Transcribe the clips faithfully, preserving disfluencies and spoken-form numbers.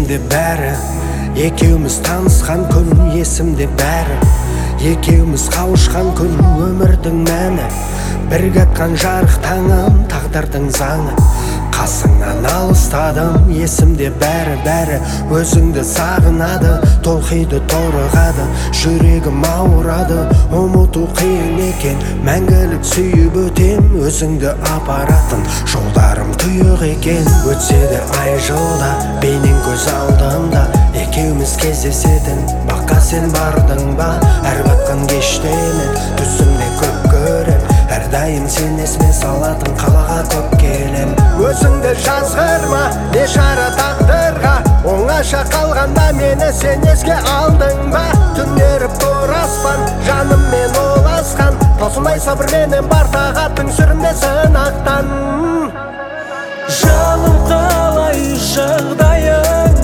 есімде бәрі, екеуміз танысқан күн есімде бәрі, екеуміз қауышқан күн өмірдің мәні, бірге атқан жарық таңым тағдырдың заңы. Қасыңнан алыстадым, есімде бәрі бәрі, өзіңді сағынады, толқиды торығады, жүрегім ауырады, ұмыту қиын екен, мәңгілік сүйіп өтем, өзіңді апаратын жолдарым тұйық екен. Өтсе де ай жылда, бейнең көз алдымда, екеуміз кездесетін баққа сен бардың ба? Әр батқан кеште мен түсімде көп көрем, әрдайым сен есіме салатын қалаға көп келем. Өзіңді жазғырма бейшара тағдырға, оңаша қалғанда мені сен еске алдың ба? Түнеріп тұр аспан жаныммен оласқан, таусылмай сабырменен бар тағаттың сүрінде сынақтан. Жаным қалай жағдайың,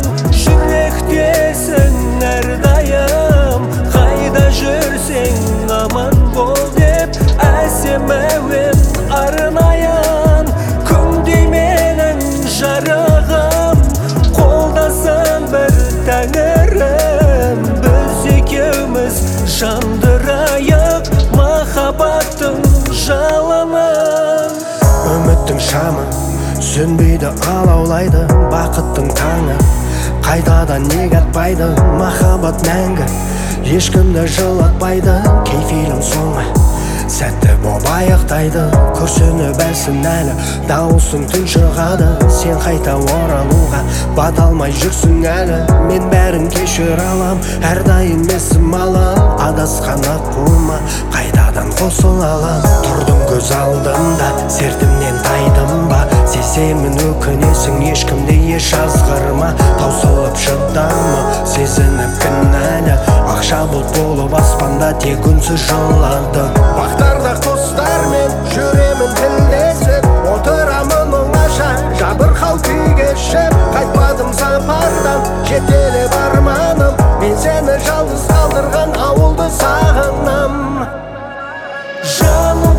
жүректесің әрдайым, қайда жүрсең аман бол деп әсем әуен арнайын. Күндей менің жарығым, қолдасын бір тәңірім, біз екеуміз жандырайық махаббаттың жалынын. Үміттің шамы сөнбейді, алаулайды бақыттың таңы, қайтадан неге атпайды махаббат мәңгі, ешкімді жылатпайды кей фильм соңы. Сәтті боп аяқтайды, көрсені бәлсін әлі, дауысың түн шығады, сен қайта оралуға бата алмай жүрсің әлі. Мен бәрін кешір алам, әрдайым есім алам, адасқан аққуыма қайтадан қосыл алам. Тұрдың көз алдымда, сертімнен тайдым ба? Сеземін өкінесің, ешкімде еш жазғырма, таусылып шыдамы сезініп кінәлі, ақша бұлт болып аспанда тек үнсіз жылады. Бақтарда құстармен жүремін тілдесіп, отырамын оңаша жабырқау күй кешіп, қайтпадым сапардан жетелеп арманым, мен сені жалғыз қалдырған ауылды сағынам. Жаным